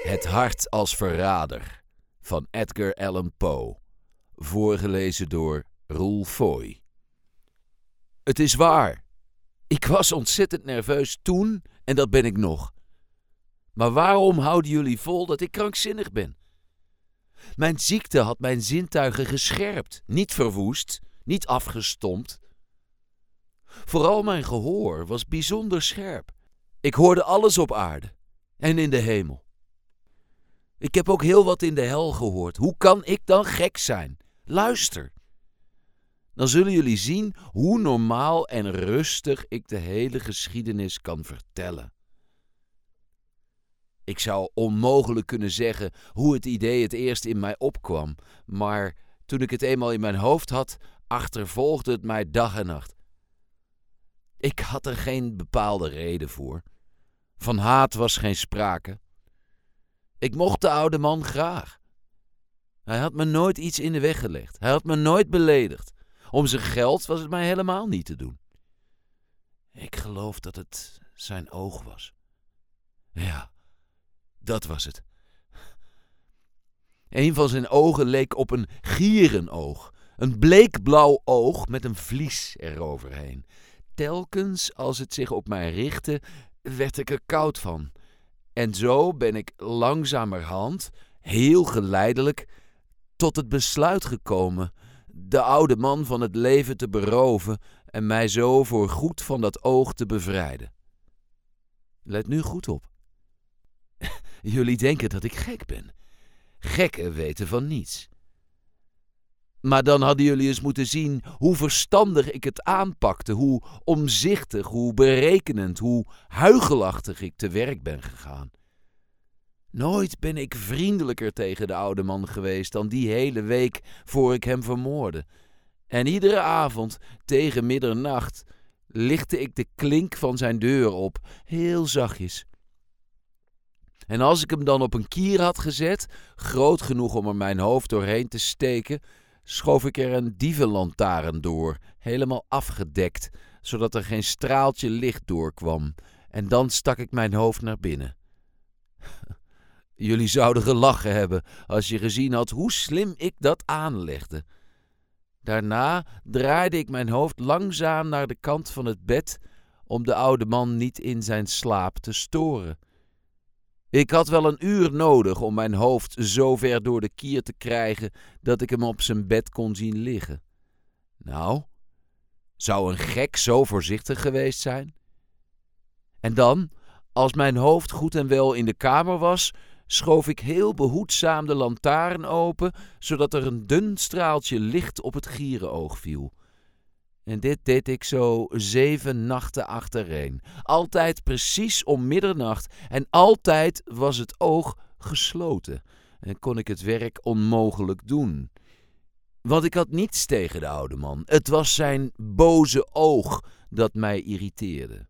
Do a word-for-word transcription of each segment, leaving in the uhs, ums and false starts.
Het hart als verrader van Edgar Allan Poe. Voorgelezen door Roel Foy. Het is waar. Ik was ontzettend nerveus toen en dat ben ik nog. Maar waarom houden jullie vol dat ik krankzinnig ben? Mijn ziekte had mijn zintuigen gescherpt, niet verwoest, niet afgestompt. Vooral mijn gehoor was bijzonder scherp. Ik hoorde alles op aarde en in de hemel. Ik heb ook heel wat in de hel gehoord. Hoe kan ik dan gek zijn? Luister. Dan zullen jullie zien hoe normaal en rustig ik de hele geschiedenis kan vertellen. Ik zou onmogelijk kunnen zeggen hoe het idee het eerst in mij opkwam, maar toen ik het eenmaal in mijn hoofd had, achtervolgde het mij dag en nacht. Ik had er geen bepaalde reden voor. Van haat was geen sprake. Ik mocht de oude man graag. Hij had me nooit iets in de weg gelegd. Hij had me nooit beledigd. Om zijn geld was het mij helemaal niet te doen. Ik geloof dat het zijn oog was. Ja, dat was het. Een van zijn ogen leek op een gierenoog. Een bleekblauw oog met een vlies eroverheen. Telkens als het zich op mij richtte, werd ik er koud van. En zo ben ik langzamerhand, heel geleidelijk, tot het besluit gekomen de oude man van het leven te beroven en mij zo voor goed van dat oog te bevrijden. Let nu goed op. Jullie denken dat ik gek ben. Gekken weten van niets. Maar dan hadden jullie eens moeten zien hoe verstandig ik het aanpakte, hoe omzichtig, hoe berekenend, hoe huichelachtig ik te werk ben gegaan. Nooit ben ik vriendelijker tegen de oude man geweest dan die hele week voor ik hem vermoordde. En iedere avond, tegen middernacht, lichtte ik de klink van zijn deur op, heel zachtjes. En als ik hem dan op een kier had gezet, groot genoeg om er mijn hoofd doorheen te steken, schoof ik er een dievenlantaarn door, helemaal afgedekt, zodat er geen straaltje licht doorkwam. En dan stak ik mijn hoofd naar binnen. Jullie zouden gelachen hebben als je gezien had hoe slim ik dat aanlegde. Daarna draaide ik mijn hoofd langzaam naar de kant van het bed om de oude man niet in zijn slaap te storen. Ik had wel een uur nodig om mijn hoofd zo ver door de kier te krijgen dat ik hem op zijn bed kon zien liggen. Nou, zou een gek zo voorzichtig geweest zijn? En dan, als mijn hoofd goed en wel in de kamer was, schoof ik heel behoedzaam de lantaarn open, zodat er een dun straaltje licht op het gierenoog viel. En dit deed ik zo zeven nachten achtereen. Altijd precies om middernacht en altijd was het oog gesloten en kon ik het werk onmogelijk doen. Want ik had niets tegen de oude man. Het was zijn boze oog dat mij irriteerde.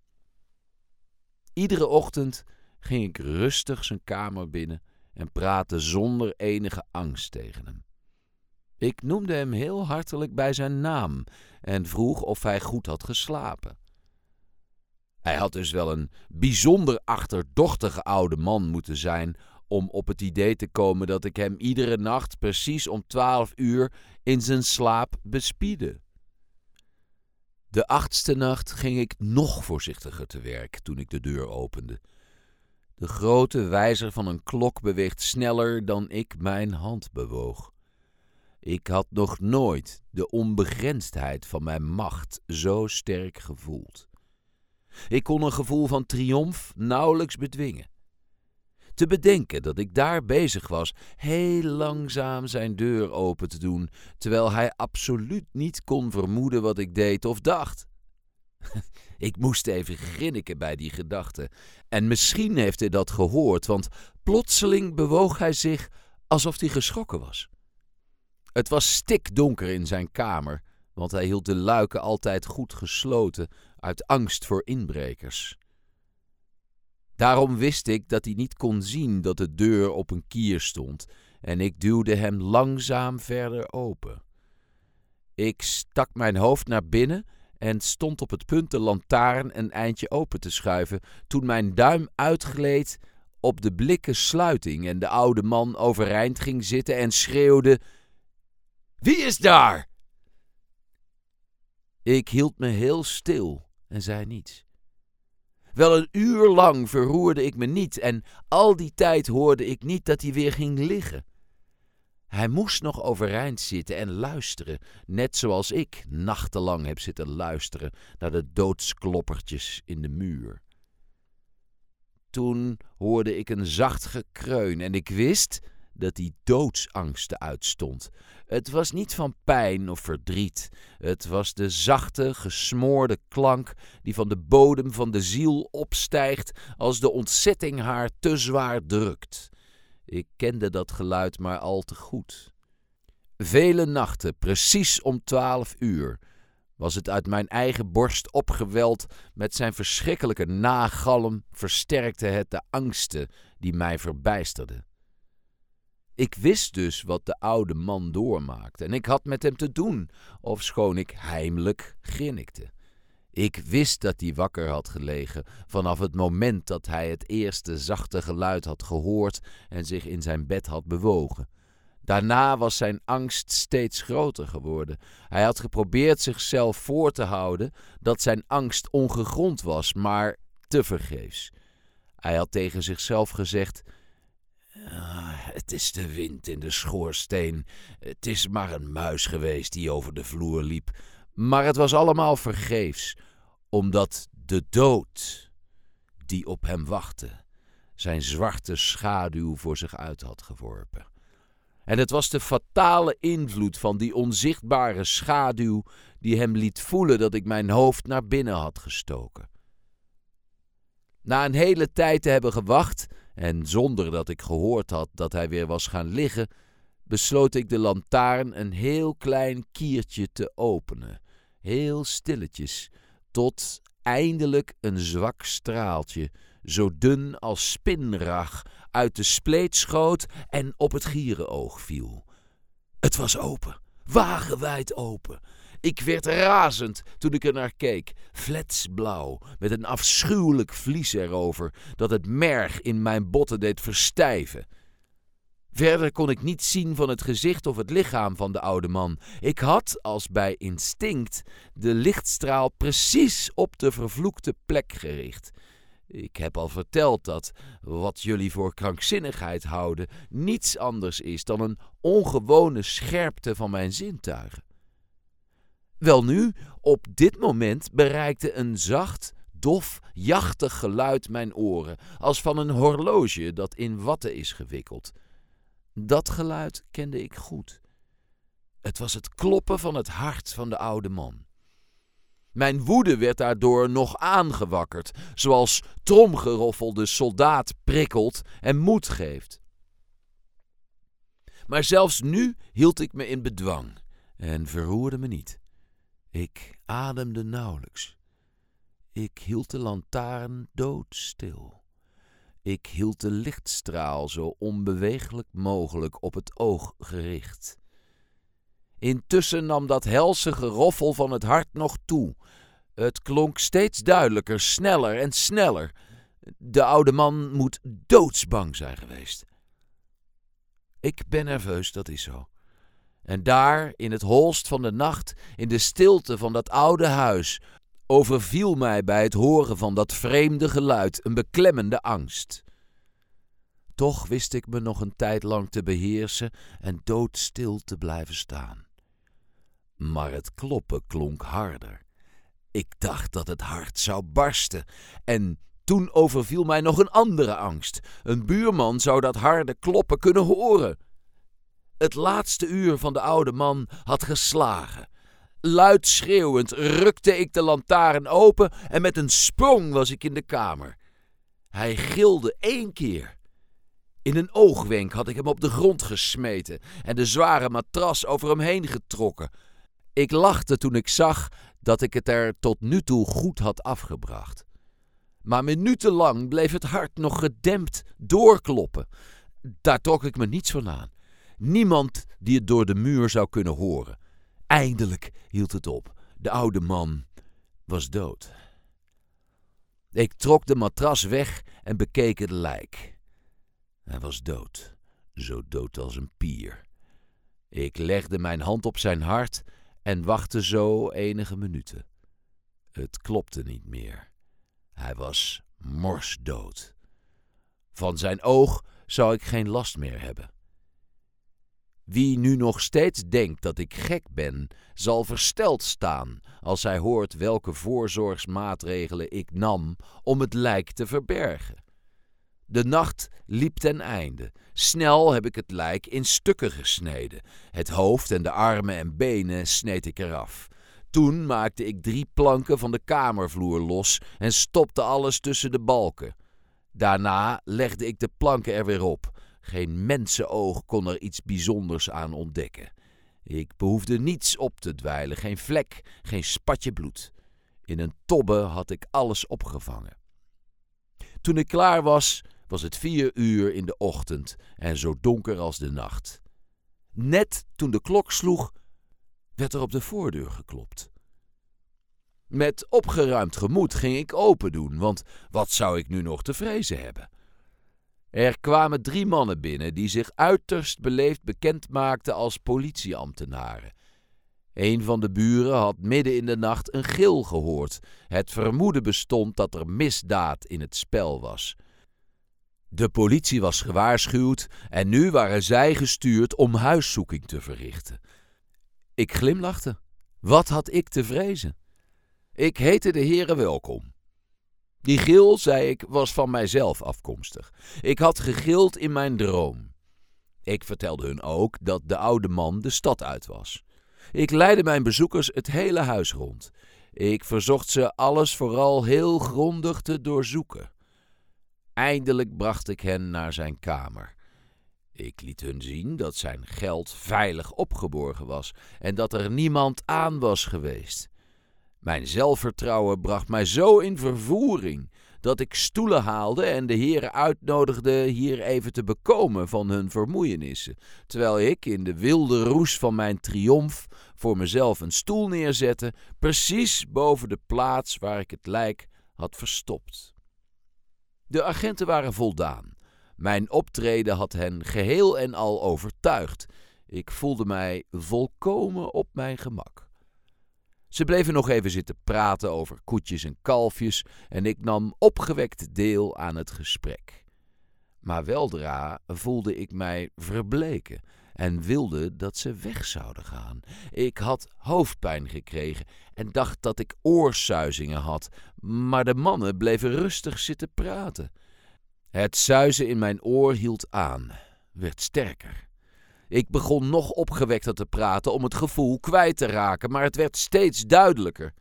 Iedere ochtend ging ik rustig zijn kamer binnen en praatte zonder enige angst tegen hem. Ik noemde hem heel hartelijk bij zijn naam en vroeg of hij goed had geslapen. Hij had dus wel een bijzonder achterdochtige oude man moeten zijn om op het idee te komen dat ik hem iedere nacht precies om twaalf uur in zijn slaap bespiedde. De achtste nacht ging ik nog voorzichtiger te werk toen ik de deur opende. De grote wijzer van een klok beweegt sneller dan ik mijn hand bewoog. Ik had nog nooit de onbegrensdheid van mijn macht zo sterk gevoeld. Ik kon een gevoel van triomf nauwelijks bedwingen. Te bedenken dat ik daar bezig was heel langzaam zijn deur open te doen, terwijl hij absoluut niet kon vermoeden wat ik deed of dacht. Ik moest even grinniken bij die gedachte. En misschien heeft hij dat gehoord, want plotseling bewoog hij zich alsof hij geschrokken was. Het was stikdonker in zijn kamer, want hij hield de luiken altijd goed gesloten uit angst voor inbrekers. Daarom wist ik dat hij niet kon zien dat de deur op een kier stond en ik duwde hem langzaam verder open. Ik stak mijn hoofd naar binnen en stond op het punt de lantaarn een eindje open te schuiven toen mijn duim uitgleed op de blikken sluiting en de oude man overeind ging zitten en schreeuwde: "Wie is daar?" Ik hield me heel stil en zei niets. Wel een uur lang verroerde ik me niet en al die tijd hoorde ik niet dat hij weer ging liggen. Hij moest nog overeind zitten en luisteren, net zoals ik nachtenlang heb zitten luisteren naar de doodskloppertjes in de muur. Toen hoorde ik een zacht gekreun en ik wist dat hij doodsangsten uitstond. Het was niet van pijn of verdriet. Het was de zachte, gesmoorde klank die van de bodem van de ziel opstijgt als de ontzetting haar te zwaar drukt. Ik kende dat geluid maar al te goed. Vele nachten, precies om twaalf uur, was het uit mijn eigen borst opgeweld. Met zijn verschrikkelijke nagalm versterkte het de angsten die mij verbijsterden. Ik wist dus wat de oude man doormaakte en ik had met hem te doen, ofschoon ik heimelijk grinnikte. Ik wist dat hij wakker had gelegen vanaf het moment dat hij het eerste zachte geluid had gehoord en zich in zijn bed had bewogen. Daarna was zijn angst steeds groter geworden. Hij had geprobeerd zichzelf voor te houden dat zijn angst ongegrond was, maar tevergeefs. Hij had tegen zichzelf gezegd: Ah, het is de wind in de schoorsteen. Het is maar een muis geweest die over de vloer liep. Maar het was allemaal vergeefs, omdat de dood die op hem wachtte zijn zwarte schaduw voor zich uit had geworpen. En het was de fatale invloed van die onzichtbare schaduw die hem liet voelen dat ik mijn hoofd naar binnen had gestoken. Na een hele tijd te hebben gewacht en zonder dat ik gehoord had dat hij weer was gaan liggen, besloot ik de lantaarn een heel klein kiertje te openen, heel stilletjes, tot eindelijk een zwak straaltje, zo dun als spinrag, uit de spleet schoot en op het gierenoog viel. Het was open, wagenwijd open. Ik werd razend toen ik er naar keek, fletsblauw, met een afschuwelijk vlies erover dat het merg in mijn botten deed verstijven. Verder kon ik niet zien van het gezicht of het lichaam van de oude man. Ik had, als bij instinct, de lichtstraal precies op de vervloekte plek gericht. Ik heb al verteld dat wat jullie voor krankzinnigheid houden niets anders is dan een ongewone scherpte van mijn zintuigen. Welnu, op dit moment bereikte een zacht, dof, jachtig geluid mijn oren, als van een horloge dat in watten is gewikkeld. Dat geluid kende ik goed. Het was het kloppen van het hart van de oude man. Mijn woede werd daardoor nog aangewakkerd, zoals tromgeroffel de soldaat prikkelt en moed geeft. Maar zelfs nu hield ik me in bedwang en verroerde me niet. Ik ademde nauwelijks. Ik hield de lantaarn doodstil. Ik hield de lichtstraal zo onbeweeglijk mogelijk op het oog gericht. Intussen nam dat helse geroffel van het hart nog toe. Het klonk steeds duidelijker, sneller en sneller. De oude man moet doodsbang zijn geweest. Ik ben nerveus, dat is zo. En daar, in het holst van de nacht, in de stilte van dat oude huis, overviel mij bij het horen van dat vreemde geluid een beklemmende angst. Toch wist ik me nog een tijd lang te beheersen en doodstil te blijven staan. Maar het kloppen klonk harder. Ik dacht dat het hart zou barsten en toen overviel mij nog een andere angst. Een buurman zou dat harde kloppen kunnen horen. Het laatste uur van de oude man had geslagen. Luid schreeuwend rukte ik de lantaarn open en met een sprong was ik in de kamer. Hij gilde één keer. In een oogwenk had ik hem op de grond gesmeten en de zware matras over hem heen getrokken. Ik lachte toen ik zag dat ik het er tot nu toe goed had afgebracht. Maar minutenlang bleef het hart nog gedempt doorkloppen. Daar trok ik me niets van aan. Niemand die het door de muur zou kunnen horen. Eindelijk hield het op. De oude man was dood. Ik trok de matras weg en bekeek het lijk. Hij was dood, zo dood als een pier. Ik legde mijn hand op zijn hart en wachtte zo enige minuten. Het klopte niet meer. Hij was morsdood. Van zijn oog zou ik geen last meer hebben. Wie nu nog steeds denkt dat ik gek ben, zal versteld staan als hij hoort welke voorzorgsmaatregelen ik nam om het lijk te verbergen. De nacht liep ten einde. Snel heb ik het lijk in stukken gesneden. Het hoofd en de armen en benen sneed ik eraf. Toen maakte ik drie planken van de kamervloer los en stopte alles tussen de balken. Daarna legde ik de planken er weer op. Geen mensenoog kon er iets bijzonders aan ontdekken. Ik behoefde niets op te dweilen, geen vlek, geen spatje bloed. In een tobbe had ik alles opgevangen. Toen ik klaar was, was het vier uur in de ochtend en zo donker als de nacht. Net toen de klok sloeg, werd er op de voordeur geklopt. Met opgeruimd gemoed ging ik open doen, want wat zou ik nu nog te vrezen hebben? Er kwamen drie mannen binnen die zich uiterst beleefd bekend maakten als politieambtenaren. Een van de buren had midden in de nacht een gil gehoord. Het vermoeden bestond dat er misdaad in het spel was. De politie was gewaarschuwd en nu waren zij gestuurd om huiszoeking te verrichten. Ik glimlachte. Wat had ik te vrezen? Ik heette de heren welkom. Die gil, zei ik, was van mijzelf afkomstig. Ik had gegild in mijn droom. Ik vertelde hun ook dat de oude man de stad uit was. Ik leidde mijn bezoekers het hele huis rond. Ik verzocht ze alles vooral heel grondig te doorzoeken. Eindelijk bracht ik hen naar zijn kamer. Ik liet hun zien dat zijn geld veilig opgeborgen was en dat er niemand aan was geweest. Mijn zelfvertrouwen bracht mij zo in vervoering dat ik stoelen haalde en de heren uitnodigde hier even te bekomen van hun vermoeienissen, terwijl ik in de wilde roes van mijn triomf voor mezelf een stoel neerzette, precies boven de plaats waar ik het lijk had verstopt. De agenten waren voldaan. Mijn optreden had hen geheel en al overtuigd. Ik voelde mij volkomen op mijn gemak. Ze bleven nog even zitten praten over koetjes en kalfjes en ik nam opgewekt deel aan het gesprek. Maar weldra voelde ik mij verbleken en wilde dat ze weg zouden gaan. Ik had hoofdpijn gekregen en dacht dat ik oorsuizingen had, maar de mannen bleven rustig zitten praten. Het suizen in mijn oor hield aan, werd sterker. Ik begon nog opgewekter te praten om het gevoel kwijt te raken, maar het werd steeds duidelijker.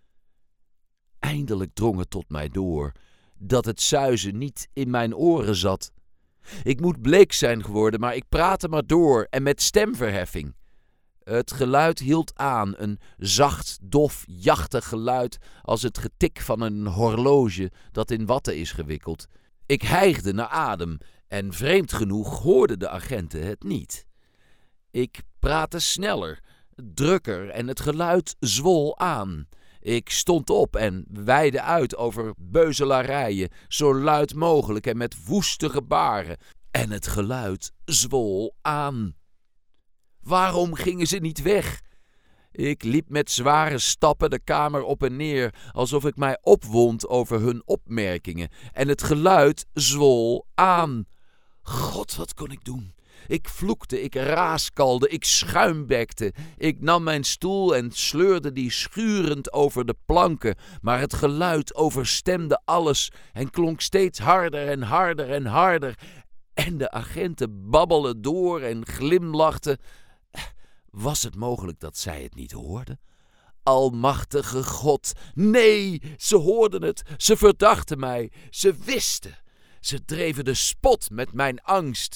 Eindelijk drong het tot mij door dat het suizen niet in mijn oren zat. Ik moet bleek zijn geworden, maar ik praatte maar door en met stemverheffing. Het geluid hield aan, een zacht, dof, jachtig geluid als het getik van een horloge dat in watten is gewikkeld. Ik hijgde naar adem en vreemd genoeg hoorden de agenten het niet. Ik praatte sneller, drukker en het geluid zwol aan. Ik stond op en weidde uit over beuzelarijen, zo luid mogelijk en met woeste gebaren. En het geluid zwol aan. Waarom gingen ze niet weg? Ik liep met zware stappen de kamer op en neer, alsof ik mij opwond over hun opmerkingen. En het geluid zwol aan. God, wat kon ik doen? Ik vloekte, ik raaskalde, ik schuimbekte. Ik nam mijn stoel en sleurde die schurend over de planken, maar het geluid overstemde alles en klonk steeds harder en harder en harder. En de agenten babbelden door en glimlachten. Was het mogelijk dat zij het niet hoorden? Almachtige God, nee, ze hoorden het, ze verdachten mij, ze wisten. Ze dreven de spot met mijn angst.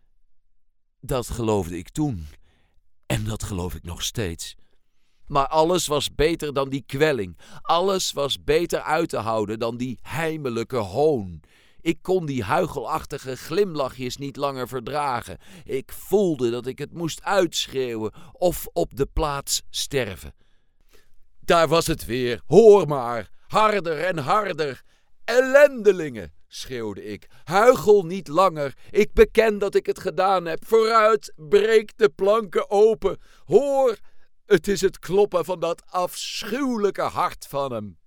Dat geloofde ik toen en dat geloof ik nog steeds. Maar alles was beter dan die kwelling. Alles was beter uit te houden dan die heimelijke hoon. Ik kon die huichelachtige glimlachjes niet langer verdragen. Ik voelde dat ik het moest uitschreeuwen of op de plaats sterven. Daar was het weer, hoor maar, harder en harder. Ellendelingen! schreeuwde ik. Huichel niet langer. Ik beken dat ik het gedaan heb. Vooruit, breek de planken open. Hoor, het is het kloppen van dat afschuwelijke hart van hem.